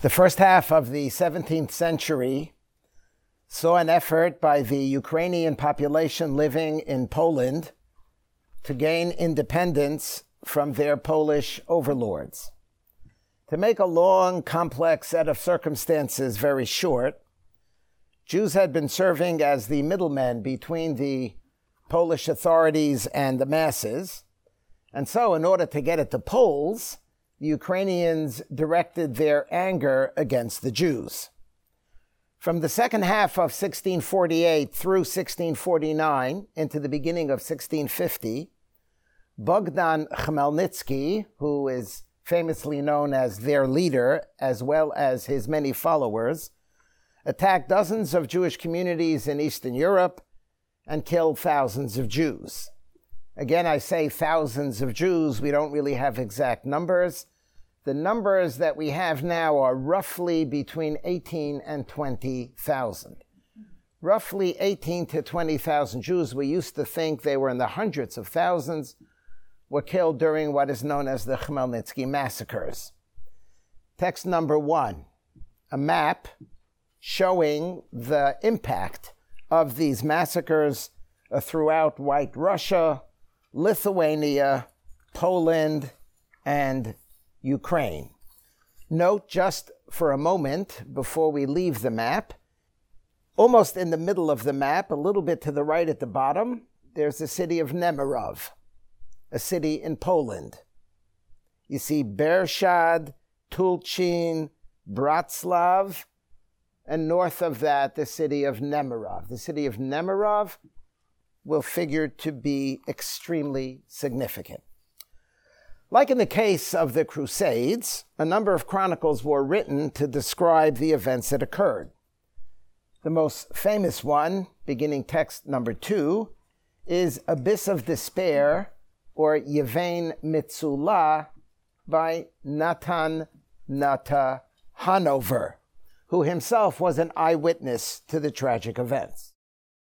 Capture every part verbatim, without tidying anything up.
The first half of the seventeenth century saw an effort by the Ukrainian population living in Poland to gain independence from their Polish overlords. To make a long, complex set of circumstances very short, Jews had been serving as the middlemen between the Polish authorities and the masses, and so in order to get at the Poles, the Ukrainians directed their anger against the Jews. From the second half of sixteen forty-eight through sixteen forty-nine into the beginning of sixteen fifty, Bogdan Khmelnytsky, who is famously known as their leader, as well as his many followers, attacked dozens of Jewish communities in Eastern Europe and killed thousands of Jews. Again, I say thousands of Jews. We don't really have exact numbers. The numbers that we have now are roughly between eighteen and twenty thousand. Roughly eighteen to twenty thousand Jews. We used to think they were in the hundreds of thousands, were killed during what is known as the Khmelnytsky massacres. Text number one, a map showing the impact of these massacres uh, throughout White Russia, Lithuania, Poland, and Ukraine. Note just for a moment before we leave the map, almost in the middle of the map, a little bit to the right at the bottom, there's the city of Nemirov, a city in Poland. You see Bershad, Tulchin, Bratslav, and north of that, the city of Nemirov. The city of Nemirov will figure to be extremely significant. Like in the case of the Crusades, a number of chronicles were written to describe the events that occurred. The most famous one, beginning text number two, is Abyss of Despair, or Yevain Mitzulah, by Natan Nata Hanover, who himself was an eyewitness to the tragic events.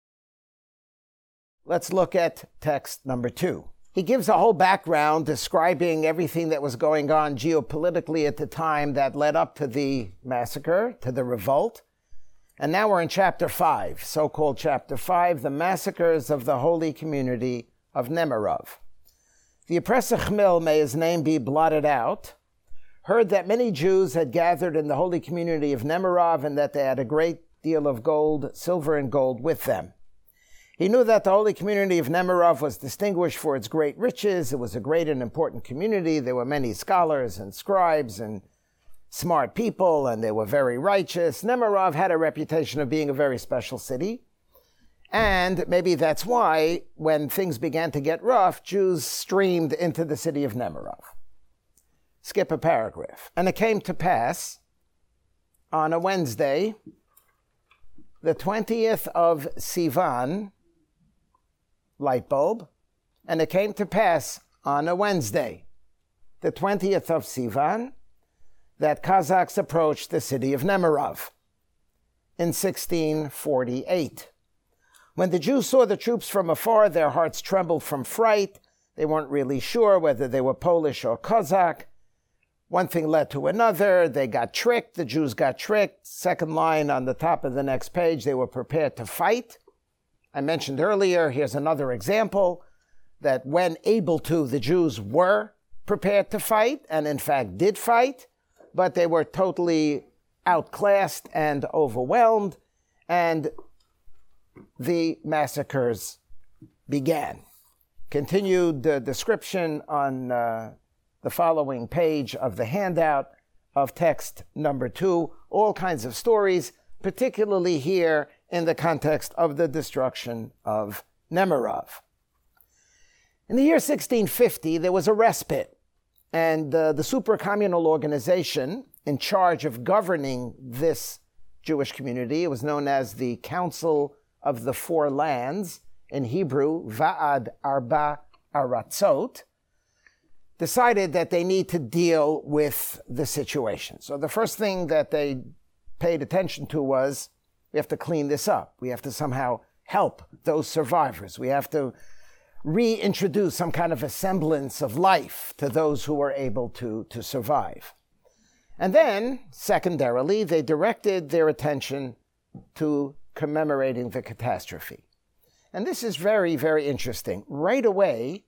Let's look at text number two. He gives a whole background describing everything that was going on geopolitically at the time that led up to the massacre, to the revolt. And now we're in chapter five, so-called chapter five, the massacres of the holy community of Nemirov. The oppressor Khmel, may his name be blotted out, heard that many Jews had gathered in the holy community of Nemirov and that they had a great deal of gold, silver and gold with them. He knew that the holy community of Nemirov was distinguished for its great riches. It was a great and important community. There were many scholars and scribes and smart people, and they were very righteous. Nemirov had a reputation of being a very special city. And maybe that's why, when things began to get rough, Jews streamed into the city of Nemirov. Skip a paragraph. And it came to pass on a Wednesday, the twentieth of Sivan, light bulb, and it came to pass on a Wednesday, the twentieth of Sivan, that Cossacks approached the city of Nemirov in sixteen forty-eight. When the Jews saw the troops from afar, their hearts trembled from fright. They weren't really sure whether they were Polish or Cossack. One thing led to another. They got tricked. The Jews got tricked. Second line on the top of the next page, they were prepared to fight. I mentioned earlier, here's another example, that when able to, the Jews were prepared to fight, and in fact did fight, but they were totally outclassed and overwhelmed, and the massacres began. Continued uh, description on uh, the following page of the handout of text number two, all kinds of stories, particularly here in the context of the destruction of Nemirov. In the year sixteen fifty, there was a respite, and uh, the supracommunal organization in charge of governing this Jewish community, it was known as the Council of the Four Lands, in Hebrew, Va'ad Arba Aratzot, decided that they need to deal with the situation. So the first thing that they paid attention to was, we have to clean this up. We have to somehow help those survivors. We have to reintroduce some kind of a semblance of life to those who were able to, to survive. And then, secondarily, they directed their attention to commemorating the catastrophe. And this is very, very interesting. Right away,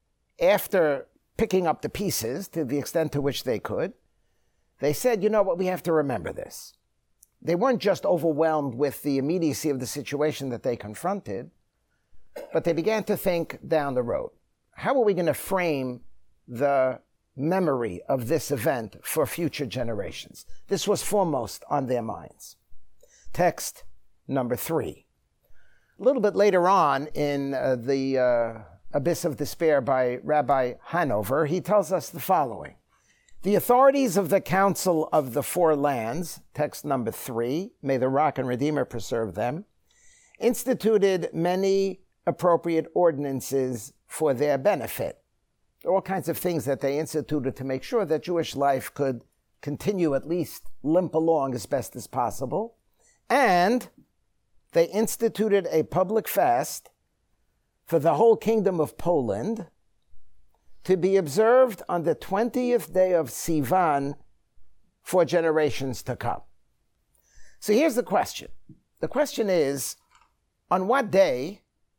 after picking up the pieces to the extent to which they could, they said, you know what, we have to remember this. They weren't just overwhelmed with the immediacy of the situation that they confronted, but they began to think down the road. How are we going to frame the memory of this event for future generations? This was foremost on their minds. Text number three. A little bit later on in uh, the uh, Abyss of Despair by Rabbi Hanover, he tells us the following. The authorities of the Council of the Four Lands, text number three, may the Rock and Redeemer preserve them, instituted many appropriate ordinances for their benefit. All kinds of things that they instituted to make sure that Jewish life could continue at least limp along as best as possible. And they instituted a public fast for the whole kingdom of Poland to be observed on the twentieth day of Sivan for generations to come. So here's the question. The question is, on what day,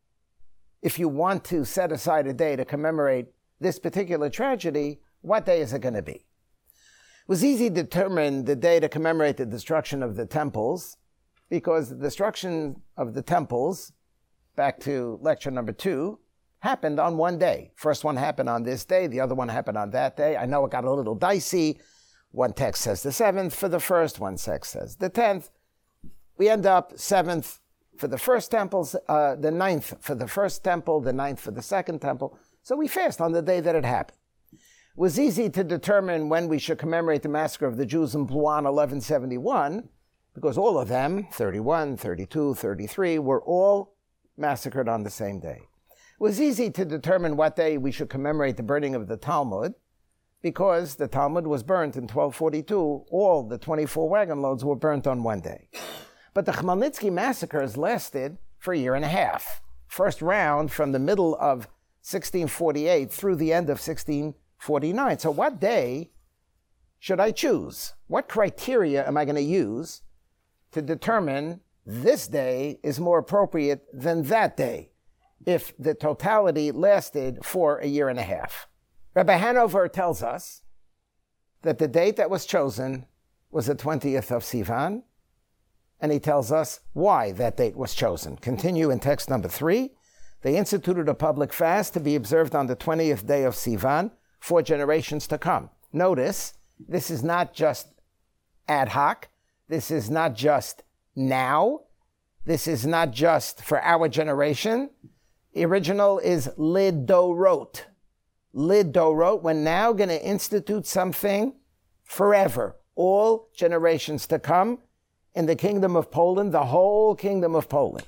if you want to set aside a day to commemorate this particular tragedy, what day is it going to be? It was easy to determine the day to commemorate the destruction of the temples, because the destruction of the temples, back to lecture number two, happened on one day. First one happened on this day, the other one happened on that day. I know it got a little dicey. One text says the seventh for the first, one text says the tenth. We end up seventh for the first temple, uh, the ninth for the first temple, the ninth for the second temple. So we fast on the day that it happened. It was easy to determine when we should commemorate the massacre of the Jews in Blois eleven seventy-one, because all of them, thirty-one, thirty-two, thirty-three, were all massacred on the same day. It was easy to determine what day we should commemorate the burning of the Talmud, because the Talmud was burnt in twelve forty-two. All the twenty-four wagon loads were burnt on one day. But the Khmelnytsky massacres lasted for a year and a half. First round from the middle of sixteen forty-eight through the end of sixteen forty-nine. So what day should I choose? What criteria am I going to use to determine this day is more appropriate than that day, if the totality lasted for a year and a half? Rabbi Hanover tells us that the date that was chosen was the twentieth of Sivan, and he tells us why that date was chosen. Continue in text number three. They instituted a public fast to be observed on the twentieth day of Sivan for generations to come. Notice, this is not just ad hoc. This is not just now. This is not just for our generation. The original is lidorot. Lidorot, we're now going to institute something forever, all generations to come in the kingdom of Poland, the whole kingdom of Poland.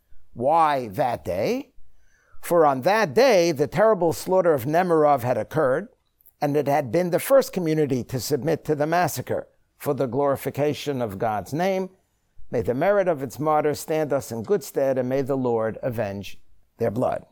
Why that day? For on that day, the terrible slaughter of Nemirov had occurred, and it had been the first community to submit to the massacre for the glorification of God's name. May the merit of its martyrs stand us in good stead, and may the Lord avenge their blood.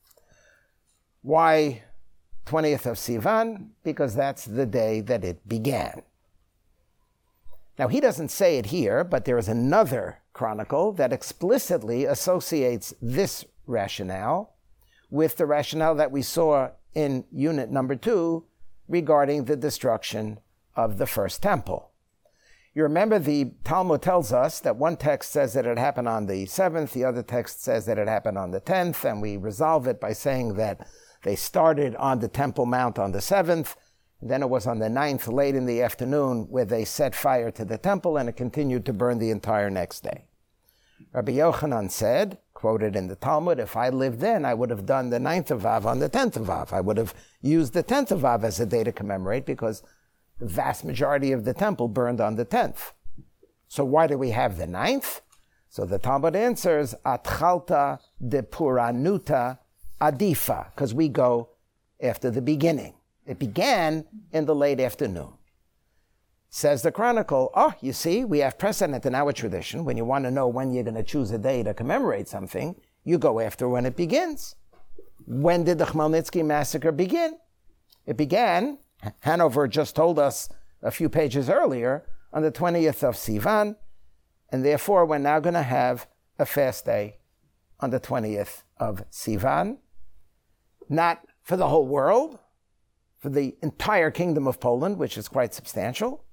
Why twentieth of Sivan? Because that's the day that it began. Now, he doesn't say it here, but there is another chronicle that explicitly associates this rationale with the rationale that we saw in unit number two regarding the destruction of the first temple. You remember the Talmud tells us that one text says that it happened on the seventh, the other text says that it happened on the tenth, and we resolve it by saying that they started on the Temple Mount on the seventh, and then it was on the ninth, late in the afternoon, where they set fire to the temple, and it continued to burn the entire next day. Rabbi Yochanan said, quoted in the Talmud, if I lived then, I would have done the ninth of Av on the tenth of Av. I would have used the tenth of Av as a day to commemorate, because the vast majority of the temple burned on the tenth. So why do we have the ninth? So the Talmud answers, Atchalta de Puranuta Adifa, because we go after the beginning. It began in the late afternoon. Says the Chronicle, oh, you see, we have precedent in our tradition. When you want to know when you're going to choose a day to commemorate something, you go after when it begins. When did the Khmelnytsky massacre begin? It began, Hanover just told us a few pages earlier on the twentieth of Sivan, and therefore we're now going to have a fast day on the twentieth of Sivan, not for the whole world, for the entire Kingdom of Poland, which is quite substantial,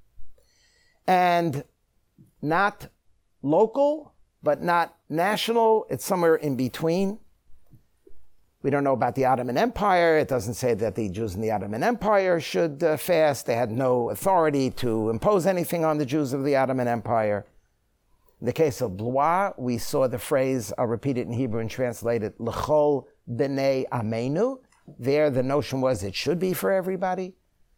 and not local, but not national. It's somewhere in between. We don't know about the Ottoman Empire. It doesn't say that the Jews in the Ottoman Empire should uh, fast. They had no authority to impose anything on the Jews of the Ottoman Empire. In the case of Blois, we saw the phrase, I'll repeat it in Hebrew and translate it, L'chol b'nei amenu. There, the notion was it should be for everybody.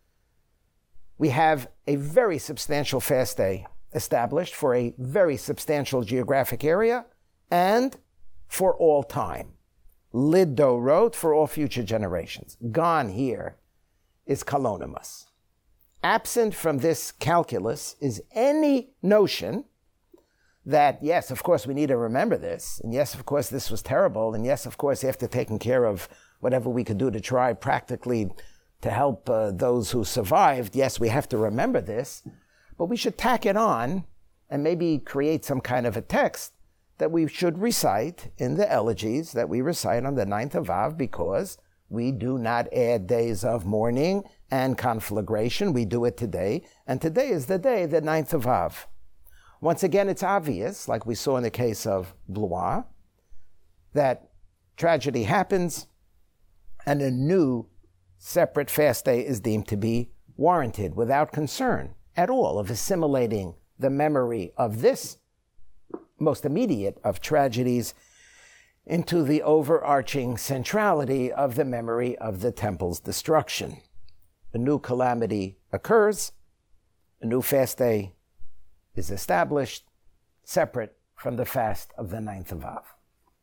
We have a very substantial fast day established for a very substantial geographic area and for all time. Liddo wrote for all future generations. Gone here is Kalonimus. Absent from this calculus is any notion that, yes, of course, we need to remember this, and yes, of course, this was terrible, and yes, of course, after taking care of whatever we could do to try practically to help uh, those who survived, yes, we have to remember this, but we should tack it on and maybe create some kind of a text that we should recite in the elegies that we recite on the ninth of Av, because we do not add days of mourning and conflagration. We do it today, and today is the day, the ninth of Av. Once again, it's obvious, like we saw in the case of Blois, that tragedy happens and a new separate fast day is deemed to be warranted without concern at all of assimilating the memory of this most immediate of tragedies into the overarching centrality of the memory of the temple's destruction. A new calamity occurs, a new fast day is established, separate from the fast of the ninth of Av.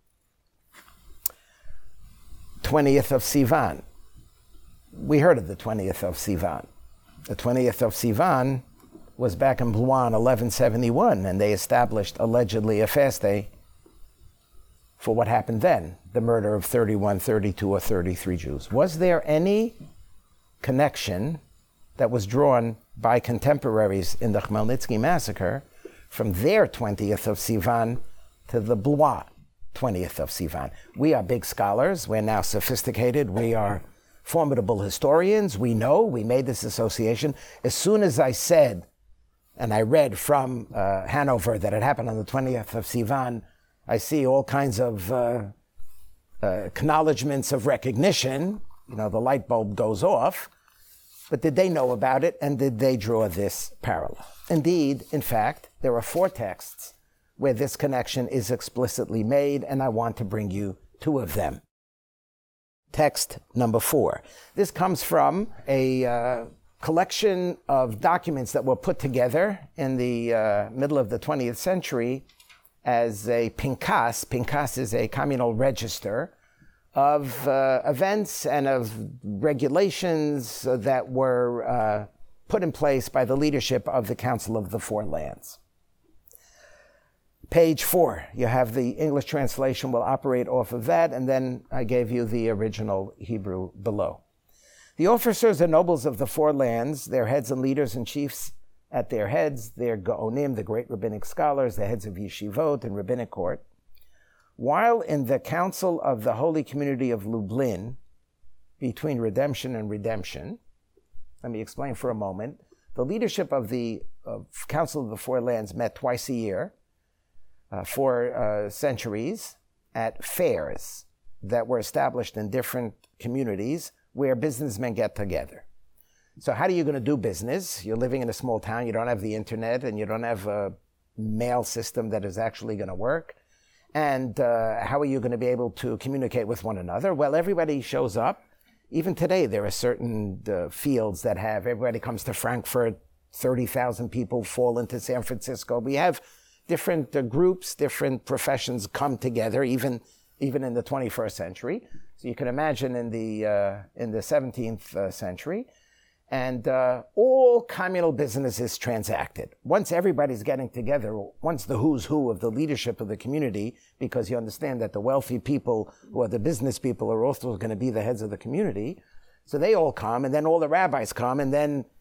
twentieth of Sivan. We heard of the twentieth of Sivan. The twentieth of Sivan was back in Blois in eleven seventy-one, and they established allegedly a fast day for what happened then, the murder of thirty-one, thirty-two, or thirty-three Jews. Was there any connection that was drawn by contemporaries in the Khmelnytsky massacre from their twentieth of Sivan to the Blois twentieth of Sivan? We are big scholars. We're now sophisticated. We are formidable historians. We know, we made this association. As soon as I said, and I read from uh, Hanover that it happened on the twentieth of Sivan, I see all kinds of uh, uh, acknowledgments of recognition. You know, the light bulb goes off. But did they know about it, and did they draw this parallel? Indeed, in fact, there are four texts where this connection is explicitly made, and I want to bring you two of them. Text number four. This comes from a uh, collection of documents that were put together in the uh, middle of the twentieth century as a Pinkas. Pinkas is a communal register of uh, events and of regulations that were uh, put in place by the leadership of the Council of the Four Lands. Page four, you have the English translation will operate off of that, and then I gave you the original Hebrew below. The officers and nobles of the Four Lands, their heads and leaders and chiefs at their heads, their Gaonim, the great rabbinic scholars, the heads of yeshivot and rabbinic court, while in the council of the Holy Community of Lublin, between redemption and redemption, let me explain for a moment, the leadership of the uh, Council of the Four Lands met twice a year, Uh, for uh, centuries at fairs that were established in different communities where businessmen get together. So how are you going to do business? You're living in a small town, you don't have the internet, and you don't have a mail system that is actually going to work. And uh, how are you going to be able to communicate with one another? Well, everybody shows up. Even today, there are certain uh, fields that have, everybody comes to Frankfurt, thirty thousand people fall into San Francisco. We have different uh, groups, different professions come together, even even in the twenty-first century. So you can imagine in the uh, in the seventeenth uh, century, and uh, all communal business is transacted. Once everybody's getting together, once the who's who of the leadership of the community, because you understand that the wealthy people who are the business people are also going to be the heads of the community, so they all come, and then all the rabbis come, and then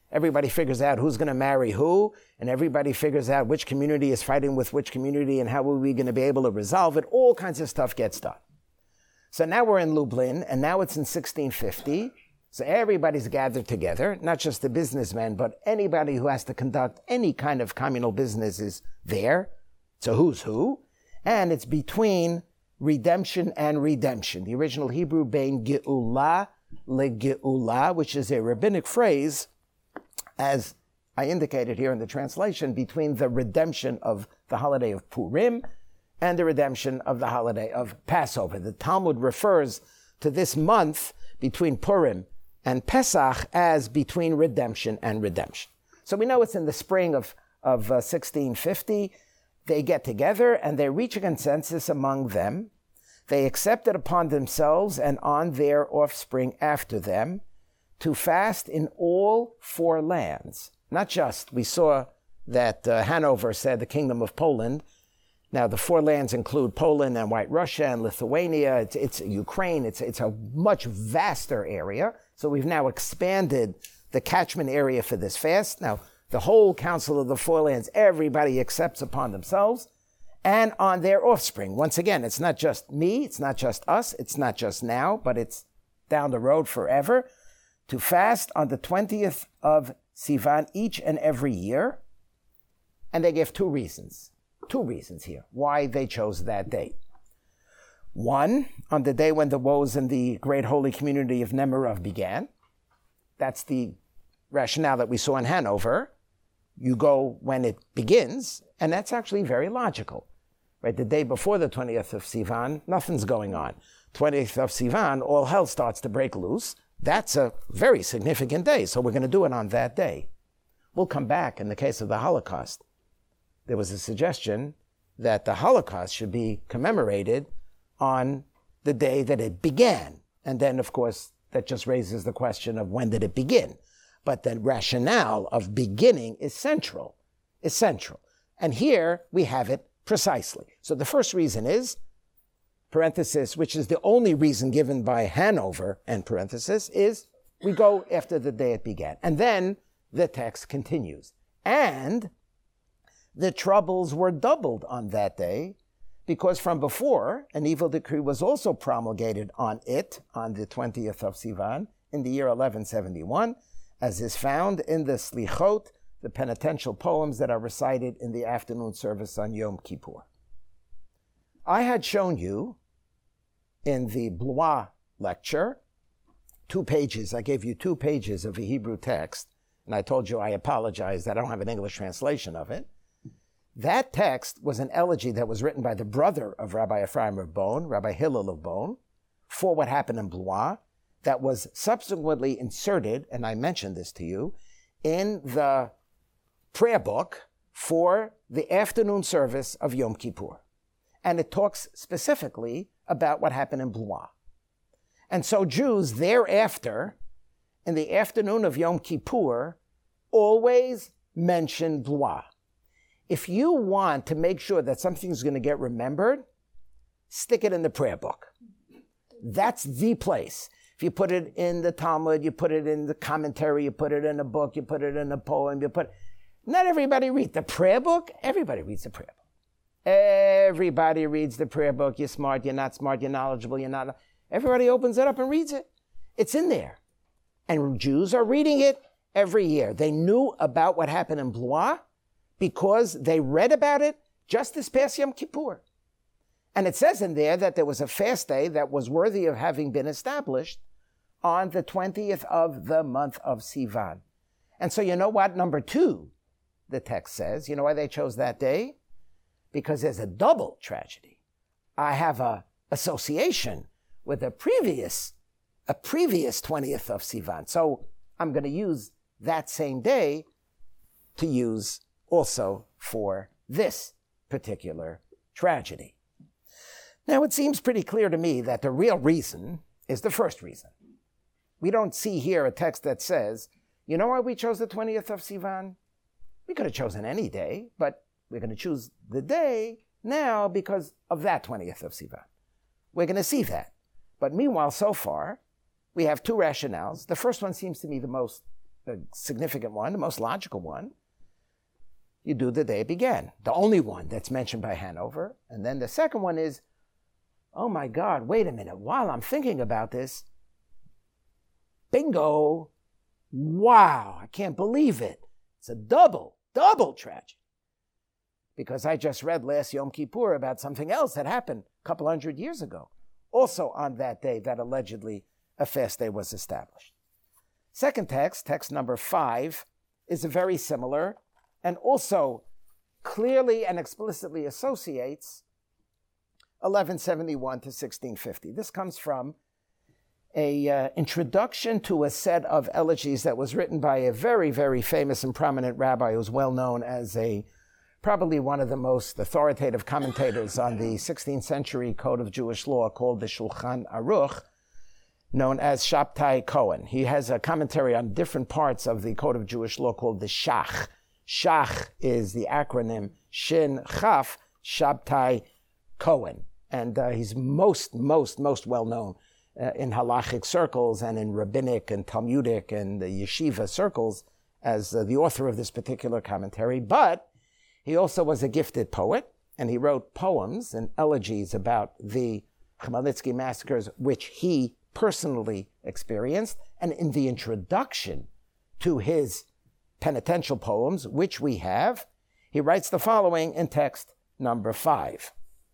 Everybody figures out who's going to marry who, and everybody figures out which community is fighting with which community and how are we going to be able to resolve it. All kinds of stuff gets done. So now we're in Lublin, and now it's in sixteen fifty. So everybody's gathered together, not just the businessmen, but anybody who has to conduct any kind of communal business is there. So who's who? And it's between redemption and redemption. The original Hebrew, bein ge'ula lege'ula, which is a rabbinic phrase, as I indicated here in the translation, between the redemption of the holiday of Purim and the redemption of the holiday of Passover. The Talmud refers to this month between Purim and Pesach as between redemption and redemption. So we know it's in the spring of, of uh, sixteen fifty. They get together and they reach a consensus among them. They accept it upon themselves and on their offspring after them to fast in all four lands. Not just, we saw that uh, Hanover said the Kingdom of Poland. Now the four lands include Poland and White Russia and Lithuania. It's, it's Ukraine. It's, it's a much vaster area. So we've now expanded the catchment area for this fast. Now the whole Council of the Four Lands, everybody accepts upon themselves and on their offspring. Once again, it's not just me, it's not just us, it's not just now, but it's down the road forever, to fast on the twentieth of Sivan each and every year. And they give two reasons, two reasons here, why they chose that date. One, on the day when the woes in the great holy community of Nemirov began. That's the rationale that we saw in Hanover. You go when it begins, and that's actually very logical. Right, the day before the twentieth of Sivan, nothing's going on. twentieth of Sivan, all hell starts to break loose. That's a very significant day, so we're going to do it on that day. We'll come back in the case of the Holocaust. There was a suggestion that the Holocaust should be commemorated on the day that it began. And then, of course, that just raises the question of when did it begin? But the rationale of beginning is central, is central. And here we have it precisely. So the first reason is, parenthesis, which is the only reason given by Hanover, and parenthesis, is we go after the day it began. And then the text continues. And the troubles were doubled on that day, because from before, an evil decree was also promulgated on it, on the twentieth of Sivan, in the year eleven seventy-one, as is found in the Slichot, the penitential poems that are recited in the afternoon service on Yom Kippur. I had shown you in the Blois lecture two pages. I gave you two pages of a Hebrew text, and I told you I apologize that I don't have an English translation of it. That text was an elegy that was written by the brother of Rabbi Ephraim of Bonn, Rabbi Hillel of Bonn, for what happened in Blois, that was subsequently inserted, and I mentioned this to you, in the prayer book for the afternoon service of Yom Kippur. And it talks specifically about what happened in Blois. And so Jews thereafter, in the afternoon of Yom Kippur, always mention Blois. If you want to make sure that something's going to get remembered, stick it in the prayer book. That's the place. If you put it in the Talmud, you put it in the commentary, you put it in a book, you put it in a poem, you put... Not everybody reads the prayer book. Everybody reads the prayer book. Everybody reads the prayer book. You're smart, you're not smart, you're knowledgeable, you're not... Everybody opens it up and reads it. It's in there. And Jews are reading it every year. They knew about what happened in Blois because they read about it just this past Yom Kippur. And it says in there that there was a fast day that was worthy of having been established on the twentieth of the month of Sivan. And so you know what? Number two, the text says, you know why they chose that day? Because there's a double tragedy. I have a association with a previous, a previous twentieth of Sivan. So I'm going to use that same day to use also for this particular tragedy. Now, it seems pretty clear to me that the real reason is the first reason. We don't see here a text that says, you know why we chose the twentieth of Sivan? We could have chosen any day, but we're going to choose the day now because of that twentieth of Sivan. We're going to see that. But meanwhile, so far, we have two rationales. The first one seems to me the most uh, significant one, the most logical one, you do the day it began, the only one that's mentioned by Hanover. And then the second one is, oh my God, wait a minute, while I'm thinking about this, bingo, wow, I can't believe it. It's a double, double tragedy. Because I just read last Yom Kippur about something else that happened a couple hundred years ago, also on that day that allegedly a fast day was established. Second text, text number five, is very similar and also clearly and explicitly associates eleven seventy-one to sixteen fifty. This comes from a uh, introduction to a set of elegies that was written by a very, very famous and prominent rabbi who's well known as a probably one of the most authoritative commentators on the sixteenth century code of Jewish law called the Shulchan Aruch, known as Shabtai Cohen. He has a commentary on different parts of the code of Jewish law called the Shach. Shach is the acronym Shin Chaf Shabtai Cohen. And uh, he's most, most, most well known uh, in halachic circles and in rabbinic and Talmudic and the yeshiva circles as uh, the author of this particular commentary. But he also was a gifted poet, and he wrote poems and elegies about the Khmelnytsky massacres, which he personally experienced. And in the introduction to his penitential poems, which we have, he writes the following in text number five.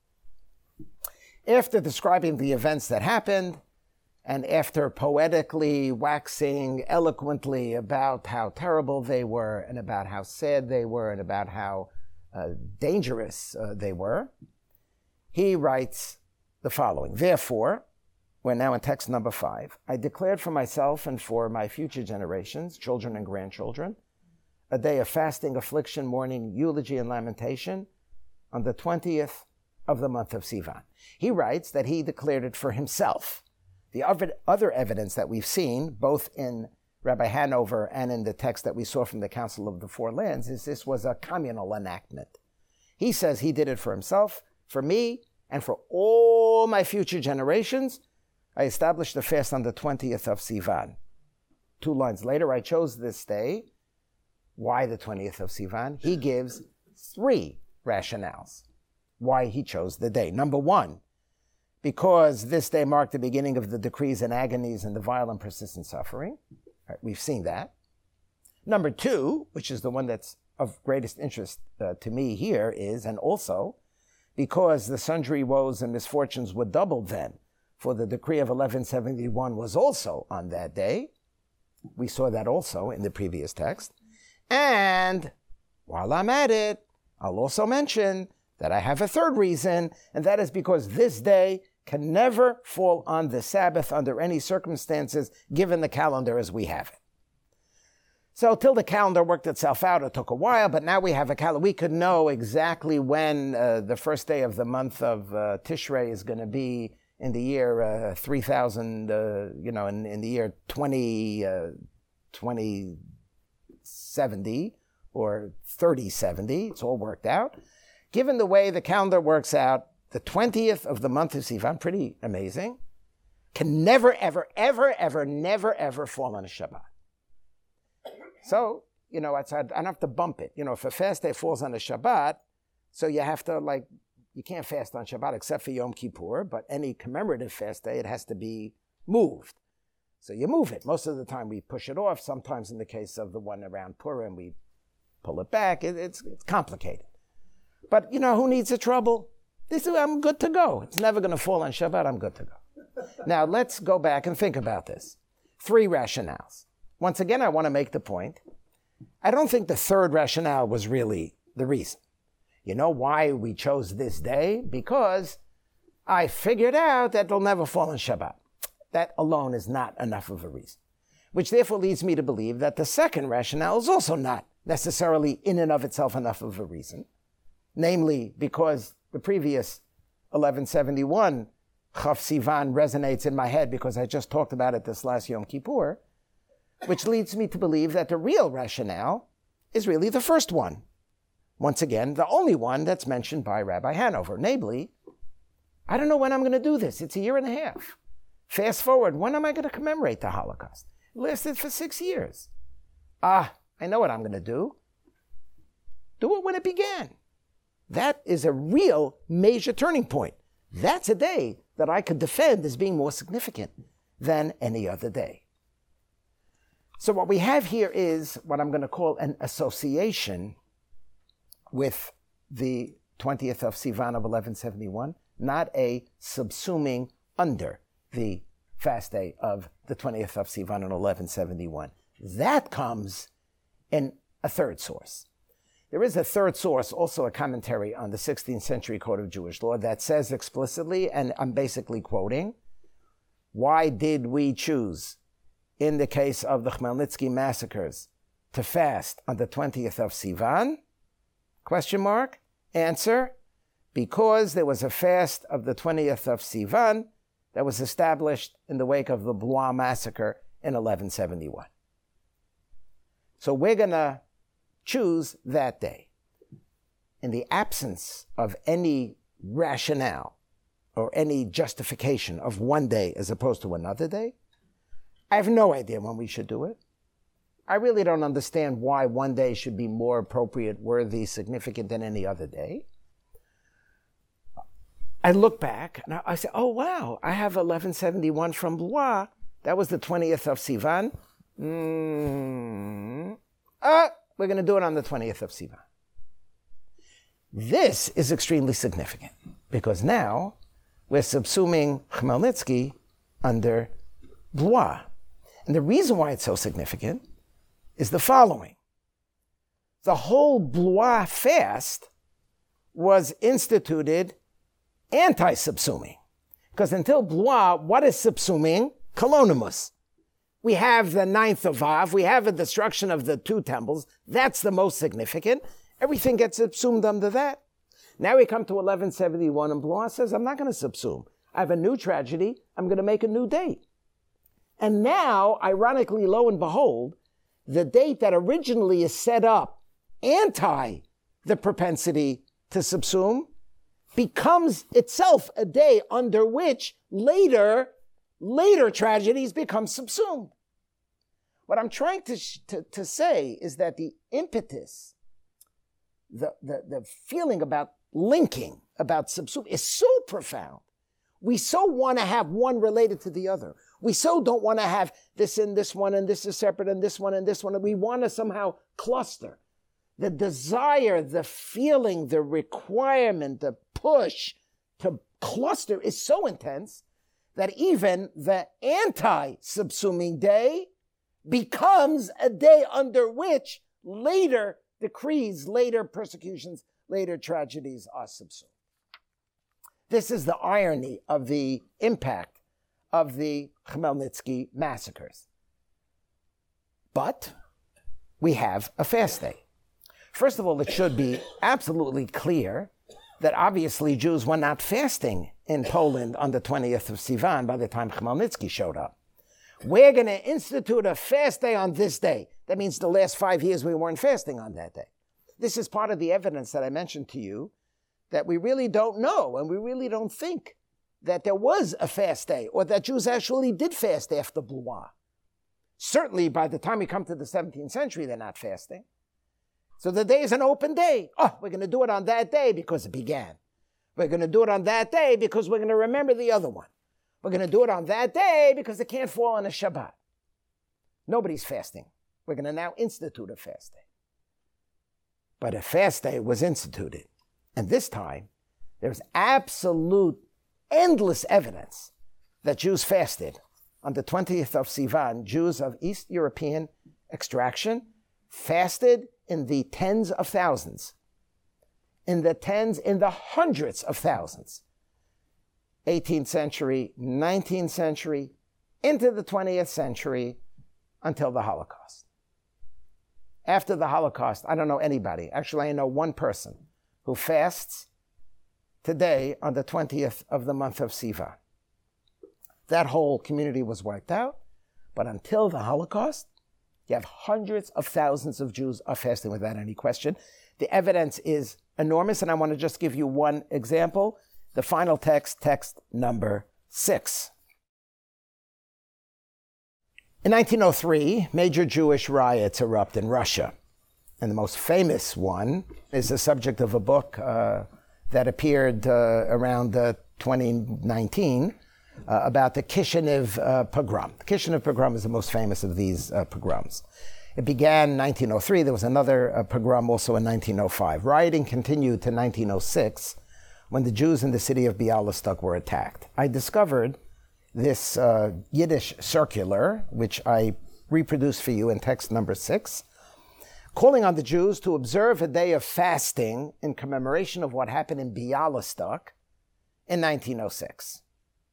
After describing the events that happened, and after poetically waxing eloquently about how terrible they were, and about how sad they were, and about how uh, dangerous uh, they were, he writes the following. Therefore, we're now in text number five, I declared for myself and for my future generations, children and grandchildren, a day of fasting, affliction, mourning, eulogy, and lamentation on the twentieth of the month of Sivan. He writes that he declared it for himself. The other evidence that we've seen, both in Rabbi Hanover and in the text that we saw from the Council of the Four Lands, is this was a communal enactment. He says he did it for himself, for me, and for all my future generations. I established the fast on the twentieth of Sivan. Two lines later, I chose this day. Why the twentieth of Sivan? He gives three rationales why he chose the day. Number one, because this day marked the beginning of the decrees and agonies and the violent persistent suffering. Right, we've seen that. Number two, which is the one that's of greatest interest uh, to me here, is, and also, because the sundry woes and misfortunes were doubled then, for the decree of eleven seventy-one was also on that day. We saw that also in the previous text. And while I'm at it, I'll also mention that I have a third reason, and that is because this day can never fall on the Sabbath under any circumstances, given the calendar as we have it. So till the calendar worked itself out, it took a while, but now we have a calendar. We could know exactly when uh, the first day of the month of uh, Tishrei is going to be in the year uh, three thousand, uh, you know, in, in the year twenty, uh, twenty seventy or thirty seventy. It's all worked out. Given the way the calendar works out, the twentieth of the month of Sivan, pretty amazing, can never, ever, ever, ever, never, ever fall on a Shabbat. So, you know, it's, I don't have to bump it. You know, if a fast day falls on a Shabbat, so you have to, like, you can't fast on Shabbat except for Yom Kippur, but any commemorative fast day, it has to be moved. So you move it. Most of the time we push it off. Sometimes in the case of the one around Purim, we pull it back. It, it's, it's complicated. But, you know, who needs the trouble? This is, I'm good to go. It's never going to fall on Shabbat. I'm good to go. Now, let's go back and think about this. Three rationales. Once again, I want to make the point. I don't think the third rationale was really the reason. You know why we chose this day? Because I figured out that it'll never fall on Shabbat. That alone is not enough of a reason. Which therefore leads me to believe that the second rationale is also not necessarily in and of itself enough of a reason. Namely, because the previous eleven seventy-one Chaf Sivan resonates in my head because I just talked about it this last Yom Kippur, which leads me to believe that the real rationale is really the first one. Once again, the only one that's mentioned by Rabbi Hanover. Namely, I don't know when I'm going to do this. It's a year and a half. Fast forward, when am I going to commemorate the Holocaust? It lasted for six years. Ah, I know what I'm going to do. Do it when it began. That is a real major turning point. That's a day that I could defend as being more significant than any other day. So what we have here is what I'm going to call an association with the twentieth of Sivan of eleven seventy-one, not a subsuming under the fast day of the twentieth of Sivan in eleven seventy-one. That comes in a third source. There is a third source, also a commentary on the sixteenth century Code of Jewish Law, that says explicitly, and I'm basically quoting, why did we choose, in the case of the Khmelnytsky massacres, to fast on the twentieth of Sivan? Question mark. Answer, because there was a fast of the twentieth of Sivan that was established in the wake of the Blois massacre in eleven seventy-one. So we're going to choose that day. In the absence of any rationale or any justification of one day as opposed to another day, I have no idea when we should do it. I really don't understand why one day should be more appropriate, worthy, significant than any other day. I look back and I say, oh wow, I have eleven seventy-one from Blois. That was the twentieth of Sivan. Mm. Uh, we're going to do it on the twentieth of Sivan. This is extremely significant because now we're subsuming Khmelnytsky under Blois. And the reason why it's so significant is the following. The whole Blois fast was instituted anti-subsuming. Because until Blois, what is subsuming? Colonimus. We have the ninth of Av, we have a destruction of the two temples. That's the most significant. Everything gets subsumed under that. Now we come to eleven seventy-one and Blois says, I'm not going to subsume. I have a new tragedy. I'm going to make a new date. And now, ironically, lo and behold, the date that originally is set up anti the propensity to subsume becomes itself a day under which later, later tragedies become subsumed. What I'm trying to, to, to say is that the impetus, the, the, the feeling about linking, about subsume, is so profound. We so want to have one related to the other. We so don't want to have this in this one and this is separate and this one and this one. We want to somehow cluster. The desire, the feeling, the requirement, the push to cluster is so intense that even the anti-subsuming day becomes a day under which later decrees, later persecutions, later tragedies are subsumed. This is the irony of the impact of the Khmelnytsky massacres. But we have a fast day. First of all, it should be absolutely clear that obviously Jews were not fasting in Poland on the twentieth of Sivan by the time Khmelnytsky showed up. We're going to institute a fast day on this day. That means the last five years we weren't fasting on that day. This is part of the evidence that I mentioned to you that we really don't know and we really don't think that there was a fast day or that Jews actually did fast after Blois. Certainly by the time we come to the seventeenth century, they're not fasting. So the day is an open day. Oh, we're going to do it on that day because it began. We're going to do it on that day because we're going to remember the other one. We're going to do it on that day because it can't fall on a Shabbat. Nobody's fasting. We're going to now institute a fast day. But a fast day was instituted. And this time, there's absolute, endless evidence that Jews fasted. On the twentieth of Sivan, Jews of East European extraction fasted in the tens of thousands, in the tens, in the hundreds of thousands. eighteenth century, nineteenth century, into the twentieth century, until the Holocaust. After the Holocaust, I don't know anybody. Actually, I know one person who fasts today on the twentieth of the month of Sivan. That whole community was wiped out, but until the Holocaust, you have hundreds of thousands of Jews are fasting without any question. The evidence is enormous, and I want to just give you one example. The final text, text number six. In nineteen oh three, major Jewish riots erupt in Russia. And the most famous one is the subject of a book uh, that appeared uh, around uh, twenty nineteen uh, about the Kishinev uh, pogrom. The Kishinev pogrom is the most famous of these uh, pogroms. It began in nineteen oh three. There was another uh, pogrom also in nineteen oh five. Rioting continued to nineteen oh six when the Jews in the city of Bialystok were attacked. I discovered this uh, Yiddish circular, which I reproduce for you in text number six, calling on the Jews to observe a day of fasting in commemoration of what happened in Bialystok in nineteen oh six.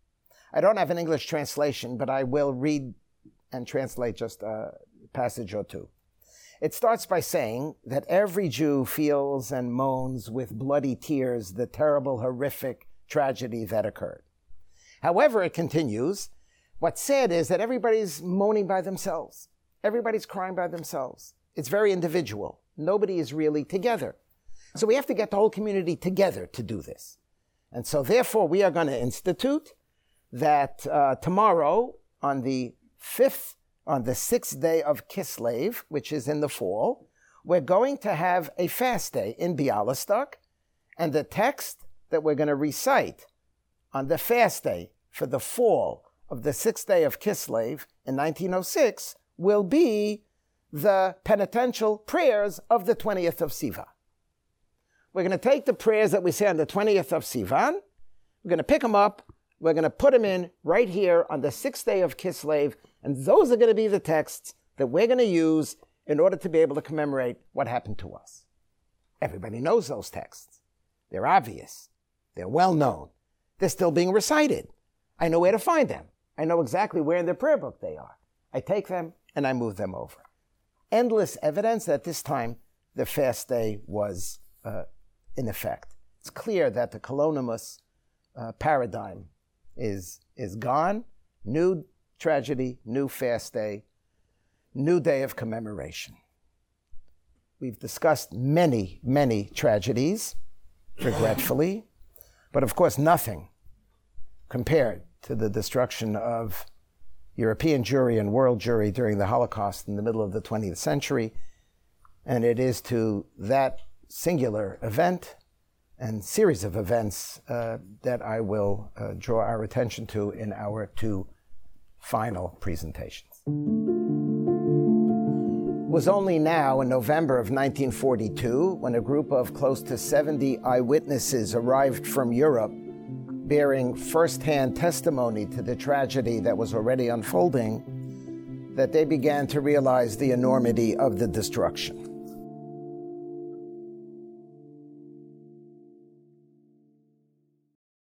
I don't have an English translation, but I will read and translate just a passage or two. It starts by saying that every Jew feels and moans with bloody tears the terrible, horrific tragedy that occurred. However, it continues, what's sad is that everybody's moaning by themselves. Everybody's crying by themselves. It's very individual. Nobody is really together. So we have to get the whole community together to do this. And so therefore we are going to institute that uh, tomorrow on the fifth, on the sixth day of Kislev, which is in the fall, we're going to have a fast day in Bialystok, and the text that we're going to recite on the fast day for the fall of the sixth day of Kislev in nineteen oh six will be the penitential prayers of the twentieth of Sivan. We're going to take the prayers that we say on the twentieth of Sivan, we're going to pick them up, we're going to put them in right here on the sixth day of Kislev, and those are going to be the texts that we're going to use in order to be able to commemorate what happened to us. Everybody knows those texts. They're obvious. They're well known. They're still being recited. I know where to find them. I know exactly where in the prayer book they are. I take them and I move them over. Endless evidence that this time the fast day was uh, in effect. It's clear that the Colonimus uh, paradigm is, is gone. New tragedy, new fast day, new day of commemoration. We've discussed many, many tragedies, regretfully, but of course nothing compared to the destruction of European Jewry and world Jewry during the Holocaust in the middle of the twentieth century. And it is to that singular event and series of events uh, that I will uh, draw our attention to in our two final presentations. It was only now in November of nineteen forty-two when a group of close to seventy eyewitnesses arrived from Europe bearing first-hand testimony to the tragedy that was already unfolding, that they began to realize the enormity of the destruction.